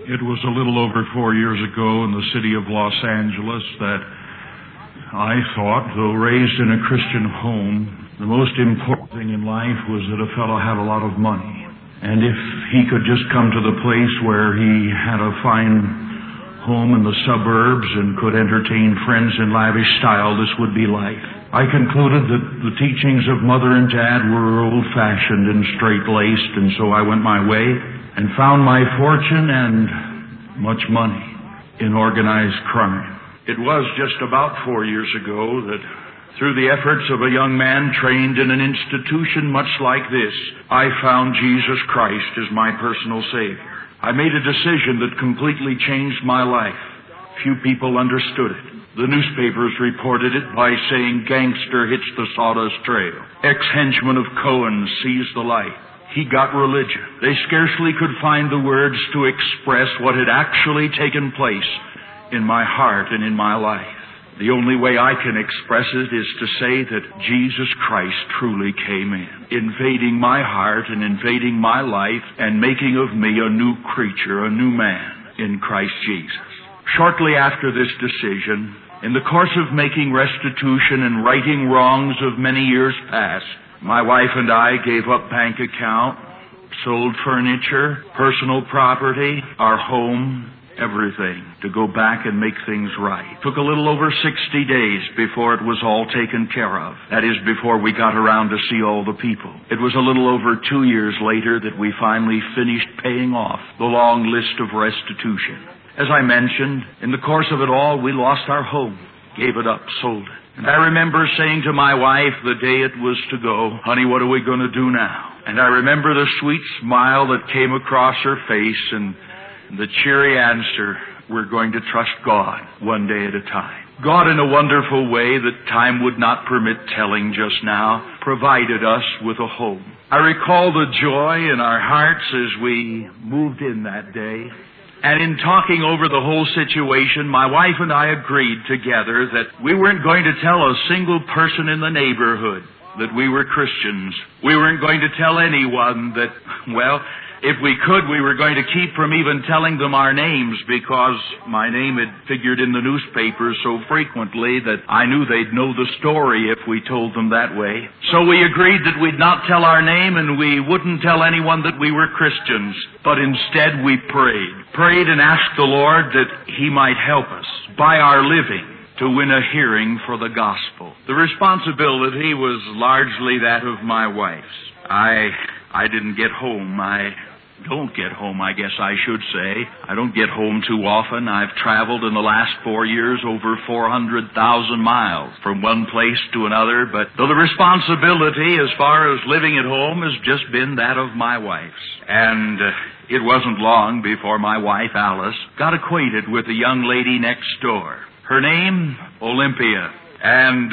It was a little over 4 years ago in the city of Los Angeles that I thought, though raised in a Christian home, the most important thing in life was that a fellow had a lot of money. And if he could just come to the place where he had a fine home in the suburbs and could entertain friends in lavish style, this would be life. I concluded that the teachings of Mother and Dad were old-fashioned and straight-laced, and so I went my way and found my fortune and much money in organized crime. It was just about 4 years ago that, through the efforts of a young man trained in an institution much like this, I found Jesus Christ as my personal Savior. I made a decision that completely changed my life. Few people understood it. The newspapers reported it by saying, "Gangster hits the sawdust trail. Ex-henchman of Cohen sees the light." He got religion. They scarcely could find the words to express what had actually taken place in my heart and in my life. The only way I can express it is to say that Jesus Christ truly came in, invading my heart and invading my life and making of me a new creature, a new man in Christ Jesus. Shortly after this decision, in the course of making restitution and righting wrongs of many years past, my wife and I gave up bank account, sold furniture, personal property, our home, everything, to go back and make things right. It took a little over 60 days before it was all taken care of. That is, before we got around to see all the people. It was a little over 2 years later that we finally finished paying off the long list of restitution. As I mentioned, in the course of it all, we lost our home, gave it up, sold it. And I remember saying to my wife the day it was to go, "Honey, what are we going to do now?" And I remember the sweet smile that came across her face and the cheery answer, "We're going to trust God one day at a time." God, in a wonderful way that time would not permit telling just now, provided us with a home. I recall the joy in our hearts as we moved in that day. And in talking over the whole situation, my wife and I agreed together that we weren't going to tell a single person in the neighborhood that we were Christians. We weren't going to tell anyone that, well, if we could, we were going to keep from even telling them our names, because my name had figured in the newspapers so frequently that I knew they'd know the story if we told them that way. So we agreed that we'd not tell our name and we wouldn't tell anyone that we were Christians, but instead we prayed and asked the Lord that He might help us by our living to win a hearing for the gospel. The responsibility was largely that of my wife's. I didn't get home. I don't get home, I guess I should say. I don't get home too often. I've traveled in the last 4 years over 400,000 miles from one place to another, but the responsibility as far as living at home has just been that of my wife's. And it wasn't long before my wife, Alice, got acquainted with a young lady next door. Her name, Olympia. And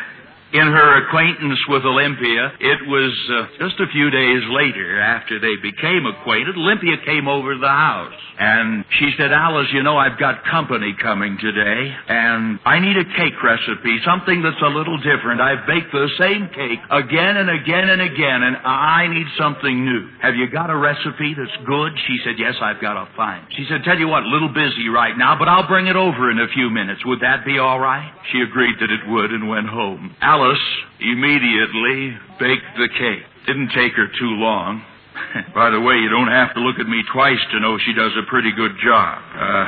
in her acquaintance with Olympia, it was just a few days later, after they became acquainted, Olympia came over to the house. And she said, "Alice, you know, I've got company coming today, and I need a cake recipe, something that's a little different. I've baked the same cake again and again and again, and I need something new. Have you got a recipe that's good?" She said, "Yes, I've got a fine." She said, "Tell you what, a little busy right now, but I'll bring it over in a few minutes. Would that be all right?" She agreed that it would and went home. Alice immediately baked the cake. Didn't take her too long. By the way, you don't have to look at me twice to know she does a pretty good job.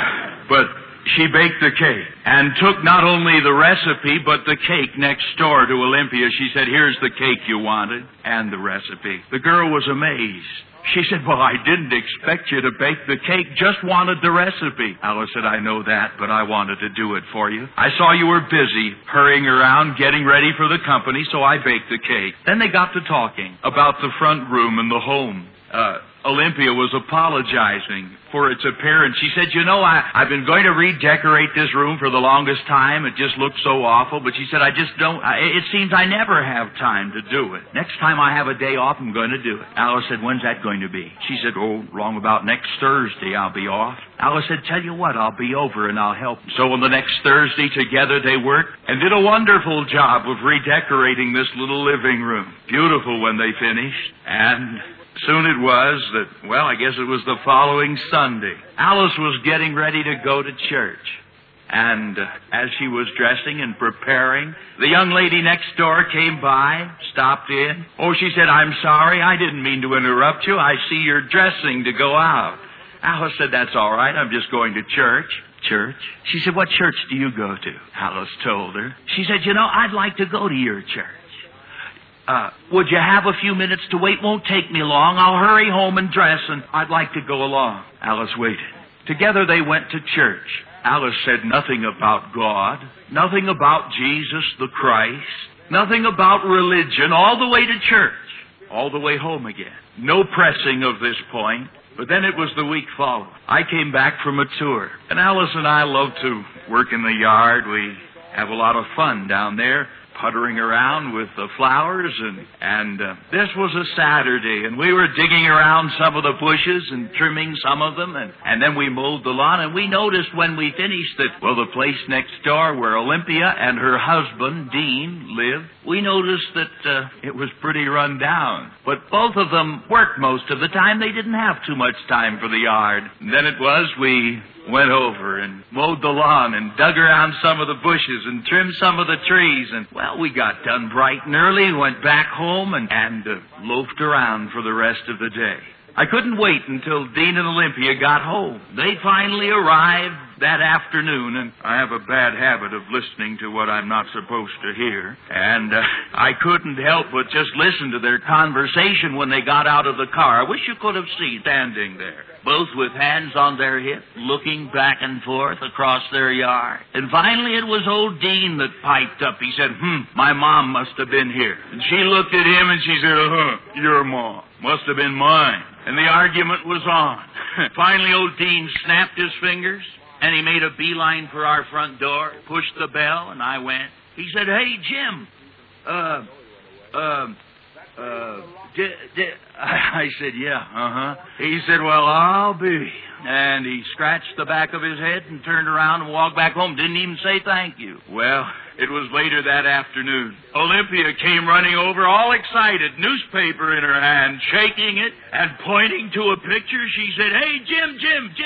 But she baked the cake and took not only the recipe, but the cake next door to Olympia. She said, "Here's the cake you wanted and the recipe." The girl was amazed. She said, "Well, I didn't expect you to bake the cake, just wanted the recipe." Alice said, "I know that, but I wanted to do it for you. I saw you were busy hurrying around getting ready for the company, so I baked the cake." Then they got to talking about the front room and the home. Olympia was apologizing for its appearance. She said, "You know, I've been going to redecorate this room for the longest time. It just looks so awful." But she said, "I just don't, it seems I never have time to do it. Next time I have a day off, I'm going to do it." Alice said, "When's that going to be?" She said, "Oh, wrong about next Thursday I'll be off." Alice said, "Tell you what, I'll be over and I'll help." So on the next Thursday, together they worked and did a wonderful job of redecorating this little living room. Beautiful when they finished. And soon it was that, well, I guess it was the following Sunday. Alice was getting ready to go to church. And as she was dressing and preparing, the young lady next door came by, stopped in. Oh, she said, "I'm sorry, I didn't mean to interrupt you. I see you're dressing to go out." Alice said, "That's all right, I'm just going to church." Church? She said, "What church do you go to?" Alice told her. She said, "I'd like to go to your church. Would you have a few minutes to wait? Won't take me long. I'll hurry home and dress, and I'd like to go along." Alice waited. Together they went to church. Alice said nothing about God, nothing about Jesus the Christ, nothing about religion, all the way to church, all the way home again. No pressing of this point. But then it was the week following. I came back from a tour, and Alice and I love to work in the yard. We have a lot of fun down there, puttering around with the flowers, and this was a Saturday, and we were digging around some of the bushes and trimming some of them, and then we mowed the lawn, and we noticed when we finished that, well, the place next door where Olympia and her husband, Dean, lived, we noticed that it was pretty run down. But both of them worked most of the time. They didn't have too much time for the yard. And then it was we went over and mowed the lawn and dug around some of the bushes and trimmed some of the trees. And, well, we got done bright and early, went back home and loafed around for the rest of the day. I couldn't wait until Dean and Olympia got home. They finally arrived that afternoon, and I have a bad habit of listening to what I'm not supposed to hear. And I couldn't help but just listen to their conversation when they got out of the car. I wish you could have seen standing there, both with hands on their hips, looking back and forth across their yard. And finally it was old Dean that piped up. He said, "My mom must have been here." And she looked at him and she said, "Your mom must have been mine." And the argument was on. Finally old Dean snapped his fingers, and he made a beeline for our front door, pushed the bell, and I went. He said, "Hey, Jim, I said, "Yeah, He said, "Well, I'll be." And he scratched the back of his head and turned around and walked back home. Didn't even say thank you. Well, it was later that afternoon. Olympia came running over, all excited, newspaper in her hand, shaking it and pointing to a picture. She said, "Hey, Jim,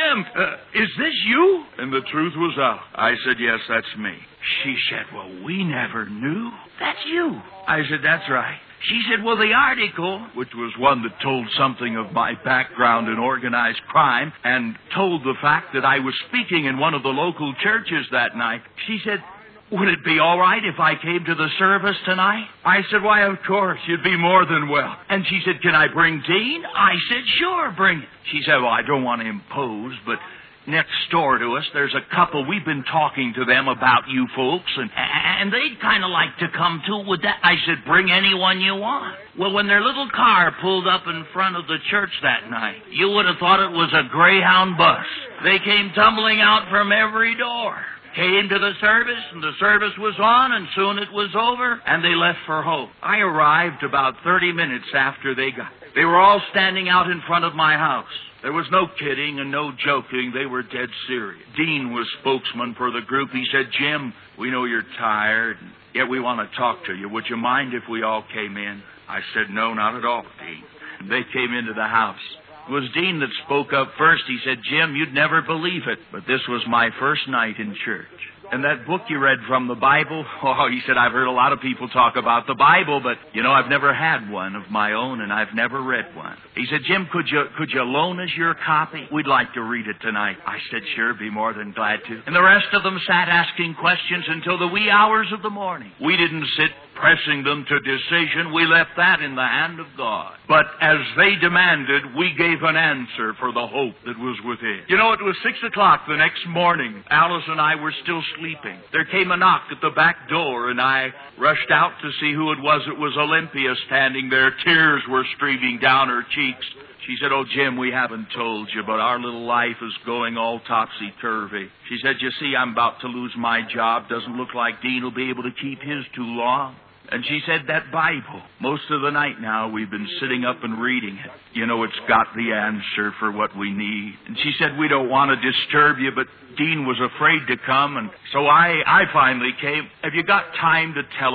is this you?" And the truth was out. I said, "Yes, that's me." She said, "Well, we never knew. That's you." I said, "That's right." She said, "Well, the article," which was one that told something of my background in organized crime and told the fact that I was speaking in one of the local churches that night. She said, "Would it be all right if I came to the service tonight?" I said, "Why, of course, you'd be more than well." And she said, "Can I bring Dean?" I said, "Sure, bring it." She said, "Well, I don't want to impose, but next door to us, there's a couple. We've been talking to them about you folks, and they'd kind of like to come too. Would that?" I said, "Bring anyone you want." Well, when their little car pulled up in front of the church that night, you would have thought it was a Greyhound bus. They came tumbling out from every door, came to the service, and the service was on, and soon it was over, and they left for home. I arrived about 30 minutes after they got. They were all standing out in front of my house. There was no kidding and no joking. They were dead serious. Dean was spokesman for the group. He said, "Jim, we know you're tired, yet we want to talk to you. Would you mind if we all came in?" I said, "No, not at all, Dean." They came into the house. It was Dean that spoke up first. He said, "Jim, you'd never believe it, but this was my first night in church. And that book you read from the Bible," he said, "I've heard a lot of people talk about the Bible, but, I've never had one of my own, and I've never read one." He said, "Jim, could you loan us your copy? We'd like to read it tonight." I said, "Sure, be more than glad to." And the rest of them sat asking questions until the wee hours of the morning. We didn't sit pressing them to decision. We left that in the hand of God. But as they demanded, we gave an answer for the hope that was within. It was 6 o'clock the next morning. Alice and I were still sleeping. There came a knock at the back door, and I rushed out to see who it was. It was Olympia standing there. Tears were streaming down her cheeks. She said, "Oh, Jim, we haven't told you, but our little life is going all topsy-turvy." She said, "You see, I'm about to lose my job. Doesn't look like Dean will be able to keep his too long." And she said, "That Bible, most of the night now we've been sitting up and reading it. It's got the answer for what we need." And she said, "We don't want to disturb you, but Dean was afraid to come, and so I finally came. Have you got time to tell us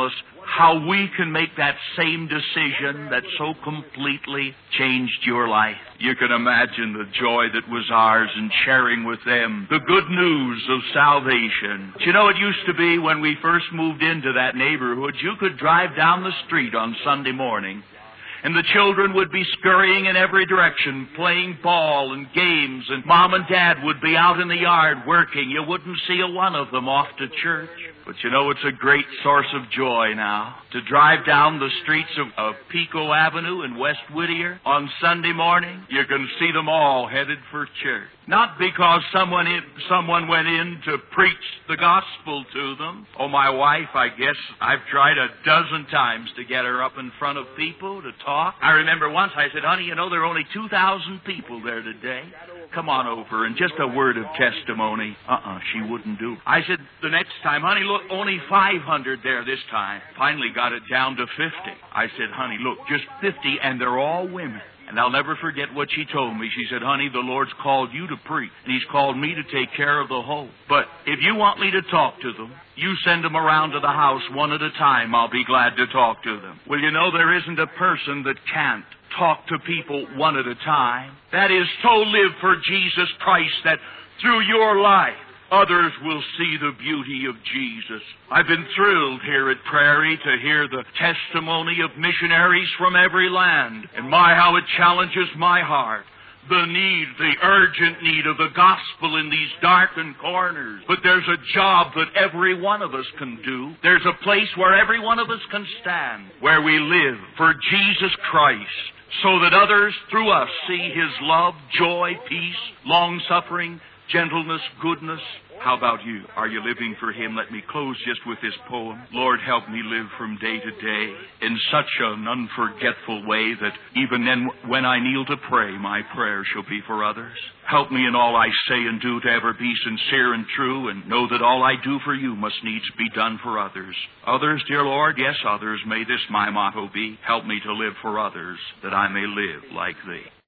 how we can make that same decision that so completely changed your life. You can imagine the joy that was ours in sharing with them the good news of salvation. But you know, it used to be when we first moved into that neighborhood, you could drive down the street on Sunday morning, and the children would be scurrying in every direction, playing ball and games, and Mom and Dad would be out in the yard working. You wouldn't see a one of them off to church. But you know, it's a great source of joy now to drive down the streets of Pico Avenue in West Whittier on Sunday morning. You can see them all headed for church. Not because someone went in to preach the gospel to them. Oh, my wife, I guess I've tried a dozen times to get her up in front of people to talk. I remember once I said, honey, you know, there are only 2,000 people there today. Come on over and just a word of testimony. She wouldn't do. I said the next time, honey, look, only 500 there this time. Finally got it down to 50. I said, honey, look, just 50, and they're all women. And I'll never forget what she told me. She said, honey, the Lord's called you to preach, and He's called me to take care of the whole. But if you want me to talk to them, you send them around to the house one at a time. I'll be glad to talk to them. Well, you know, there isn't a person that can't talk to people one at a time. That is, so live for Jesus Christ that through your life, others will see the beauty of Jesus. I've been thrilled here at Prairie to hear the testimony of missionaries from every land. And my, how it challenges my heart. The need, the urgent need of the gospel in these darkened corners. But there's a job that every one of us can do. There's a place where every one of us can stand, where we live for Jesus Christ, so that others through us see His love, joy, peace, long-suffering, gentleness, goodness. How about you? Are you living for Him? Let me close just with this poem. Lord, help me live from day to day in such an unforgetful way that even then when I kneel to pray, my prayer shall be for others. Help me in all I say and do to ever be sincere and true, and know that all I do for you must needs be done for others. Others, dear Lord, yes, others, may this my motto be. Help me to live for others, that I may live like Thee.